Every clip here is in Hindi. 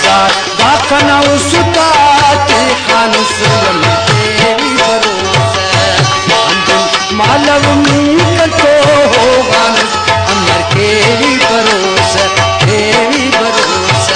हजार दाखना उसका खानुस तेरी भरोसे मालव मीक तो गानुस अमर केरी भरोसे तेरी भरोसे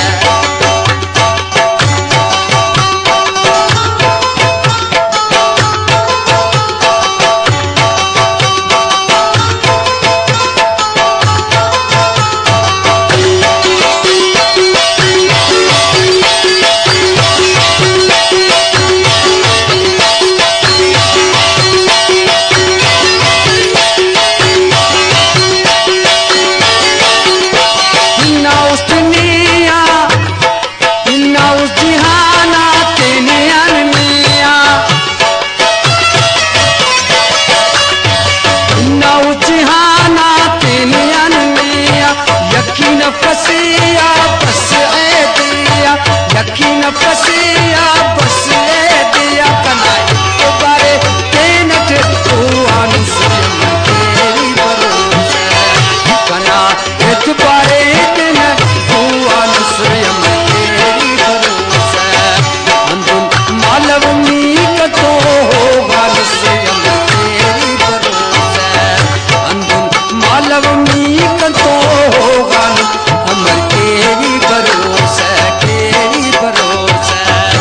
फसिया बस ए दिया यकीन फसिया बस ए दिया कनाई तो बारे तेनट तूआनु स्वयं तेरी भरोसे कना इत बारे तेनट तूआनु स्वयं तेरी भरोसे अंदुन मालव मीक तो गानु स्वयं तेरी भरोसे अंदुन मालव मीक तो गानु अमर केरी भरोसे केरी भरोसे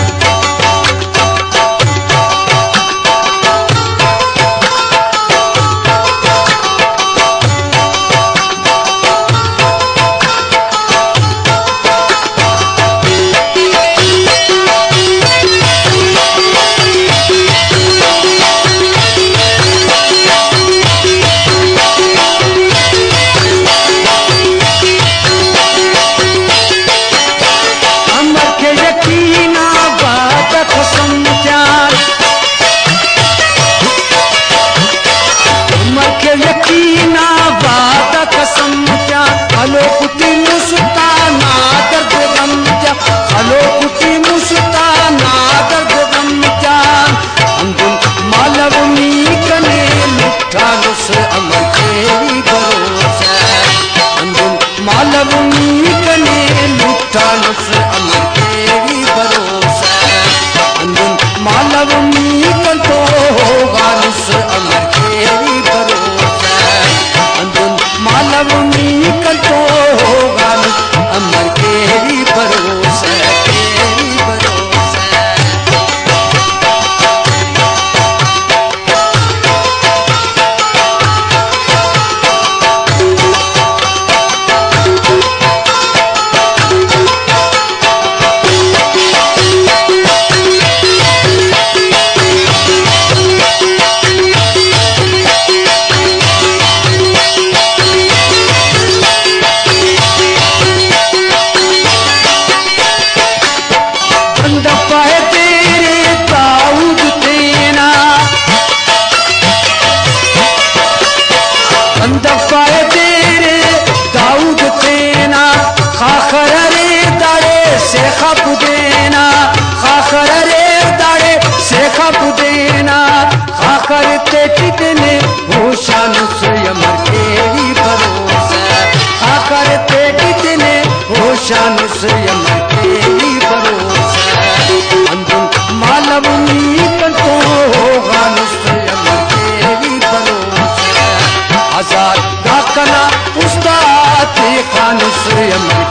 अमर केरी भरोसे अंदुन मालव मीक ने लुटानुस अमर केरी भरोसे अंदुन मालव मीक तो गानुस अमर केरी भरोसे अंदुन मालव मीक तो गानुस अमर केरी भरोसे केरी भरोसे दफाए तेरे दाऊद तेना खाखर रे दाड़े से खप देना खाखर रे दाड़े से खप देना खाखर ते कितने होशानुस अमर केरी भरोसे खाखर ते कितने होशानुस अमर केरी भरोसे अंदुन मालव मीक तो गानुस अमर केरी भरोसे हजार दाखना उस्ताद खानुस अमर